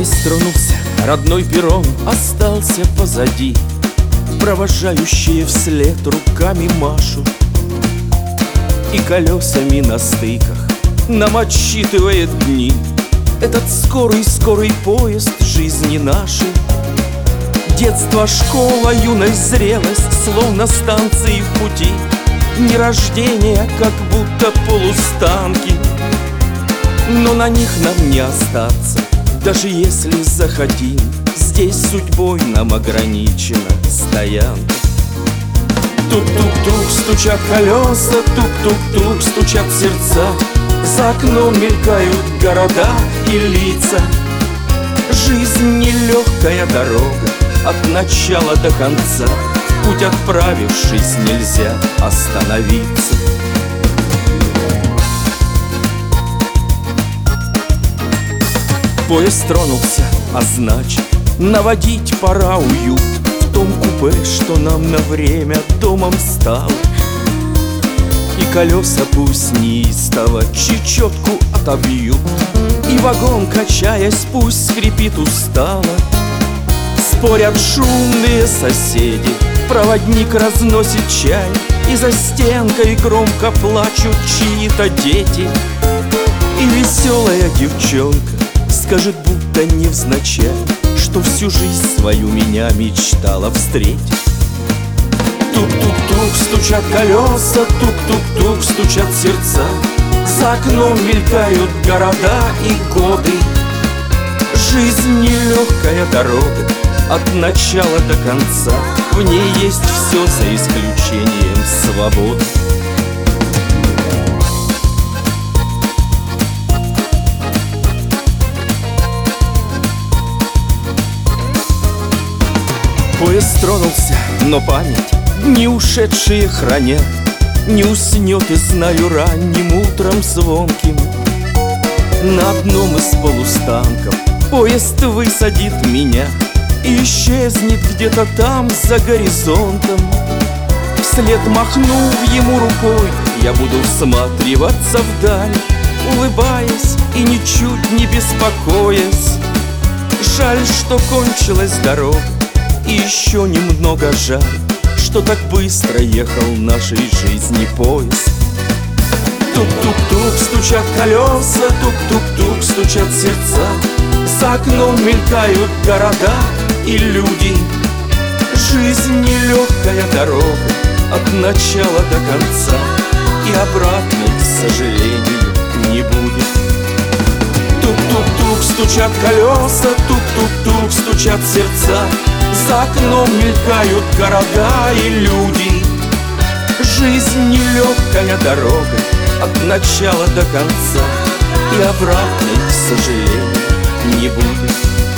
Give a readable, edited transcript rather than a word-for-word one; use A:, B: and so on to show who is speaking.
A: Поезд тронулся, родной перрон остался позади. Провожающие вслед руками машут, и колесами на стыках нам отсчитывает дни этот скорый поезд жизни нашей. Детство, школа, юность, зрелость, словно станции в пути. Не рождение, как будто полустанки, но на них нам не остаться, даже если захотим. Здесь судьбой нам ограничена стоянка. Тук-тук-тук стучат колеса, тук-тук-тук стучат сердца. За окном мелькают города и лица. Жизнь нелегкая дорога от начала до конца. В путь отправившись, нельзя остановиться. Поезд тронулся, а значит, наводить пора уют в том купе, что нам на время домом стало. И колеса пусть неистово чечетку отобьют, и вагон, качаясь, пусть скрипит устало. Спорят шумные соседи, проводник разносит чай, и за стенкой громко плачут чьи-то дети. И веселая девчонка скажет, будто невзначай, что всю жизнь свою меня мечтала встретить. Тук-тук-тук стучат колеса, тук-тук-тук стучат сердца. За окном мелькают города и годы. Жизнь нелегкая дорога от начала до конца. В ней есть все за исключением свободы. Поезд тронулся, но память дни ушедшие хранят. Не уснет, и знаю, ранним утром звонким на одном из полустанков поезд высадит меня и исчезнет где-то там за горизонтом. Вслед махнув ему рукой, я буду всматриваться вдаль, улыбаясь и ничуть не беспокоясь. Жаль, что кончилась дорога, и еще немного жаль, что так быстро ехал нашей жизни поезд. Тук-тук-тук стучат колеса, тук-тук-тук стучат сердца. За окном мелькают города и люди. Жизнь нелегкая дорога от начала до конца, и обратной, к сожалению, не будет. Тук-тук-тук стучат колеса, тук-тук-тук стучат сердца. За окном мелькают города и люди. Жизнь нелегкая дорога от начала до конца, и обратной, к сожалению, не будет.